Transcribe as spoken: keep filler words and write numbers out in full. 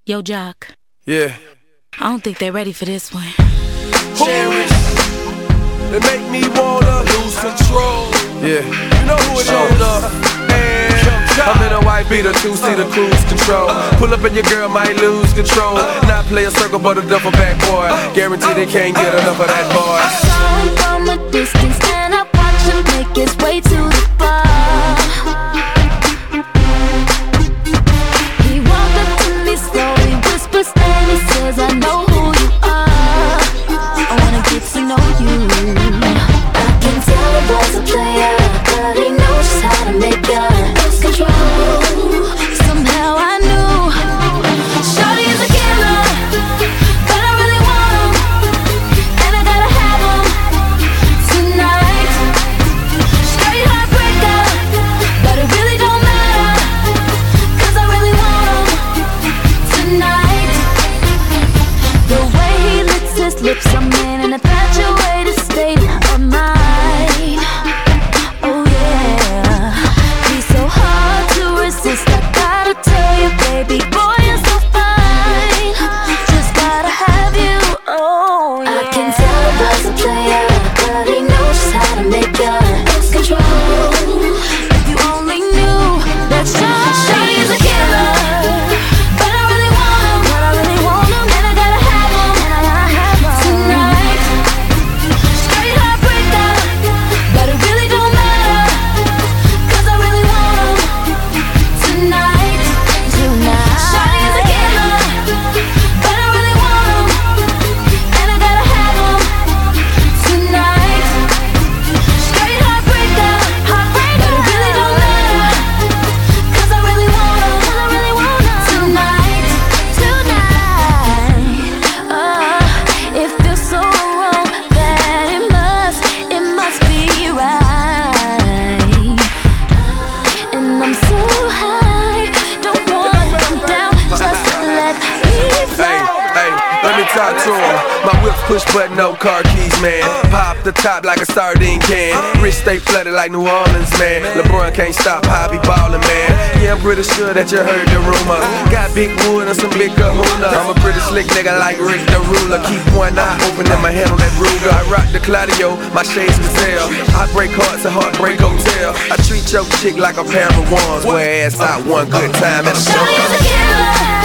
Yo, Jock. Yeah. I don't think they're ready for this one. Cherish. They make me wanna lose control. Yeah. You know who it is. And I'm in a white beater, two-seater cruise control. Pull up and your girl might lose control. Not play a circle but a duffel bag boy. Guarantee they can't get enough of that boy. I saw him from a distance and I watched him make his way to the bar. He walked up to me slowly, whispers and he says, I know who you are. I wanna get to know you. I can tell the boy's a player, but he knows just how to make us lose control. Somehow I knew Shorty is a killer, but I really want him, and I gotta have him tonight. Straight heartbreaker, but it really don't matter, cause I really want him tonight. The way he licks his lips, I'm in an infatuated state of mind. Oh yeah, he's so hard to resist, I gotta tell you, baby boy, you're so fine. Just gotta have you, oh yeah. I can tell the boy's a player, but he knows just how to make us lose control. If you only knew that Shorty is a killer, but I really want him, but I really want him, and I gotta have him, and I gotta have him tonight. Straight heartbreaker, but it really don't matter, cause I really want him tonight, tonight. Shorty is a killer, but I really want him, and I gotta have him tonight. Straight heartbreaker, heartbreaker, but it really don't matter, cause I really want him, cause I really want him tonight, tonight. Uh, it feels so wrong that it must, it must be right. And I'm so high, don't wanna come down, just let me Hey, fly. hey, let me talk to him. My whip push button, no car keys, man. Pop the top like a sardine can. Wrist stay flooded like New Orleans, man. LeBron can't stop, I be ballin', man. Yeah, I'm pretty sure that you heard the rumor. Got big wood and some big kahuna. I'm a pretty slick nigga like Rick the Ruler. Keep one eye open and my hand on that Ruger. I rock the Claudio, my shades gazelle. I break hearts at Heartbreak Hotel. I treat your chick like a pair of wands. Wear ass out one good time at a show. Shorty is a killer,